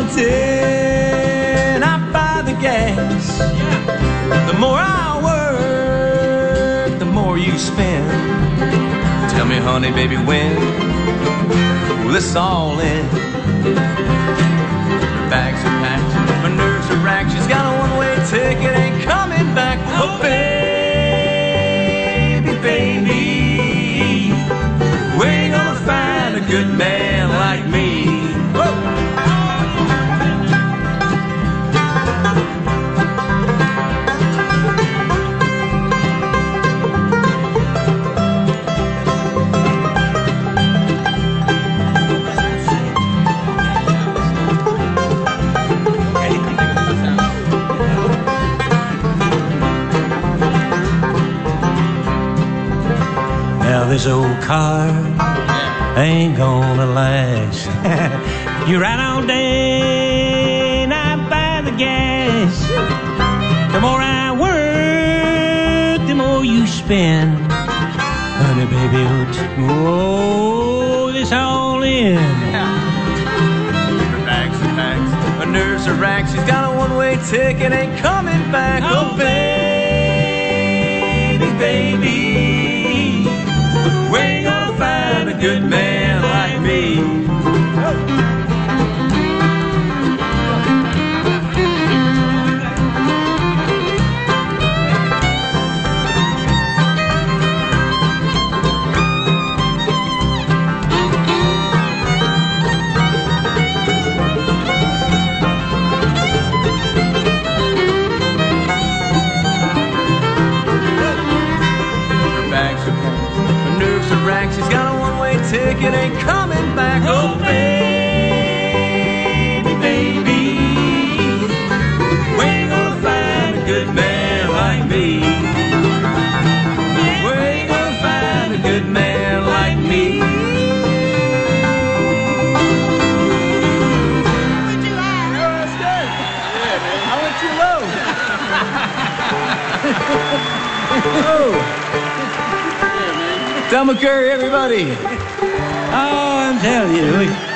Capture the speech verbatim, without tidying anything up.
wanting, I buy the gas. The more I work, the more you spend. Tell me, honey, baby, when will this all end? Her bags are packed, my nerves are racked. She's got a one-way ticket, ain't coming back. Oh, baby, baby, where you gonna find a good man like me? Whoa. Now this old car ain't gonna last. You ride all day and I buy the gas. The more I work, the more you spend. Honey, baby, oh, this all in. Her bags are packed, her nerves are racked. She's got a one-way ticket, ain't coming back. Oh, baby, baby, where you gonna find a good man like me? She's got a one-way ticket, ain't coming back. Oh, baby, baby, where you gonna find a good man like me? Where you gonna find a good man like me? Where'd you at? Oh, that's good. Yeah, man. I went too low. Oh. Thelma Curry, everybody. Oh, I'm telling you.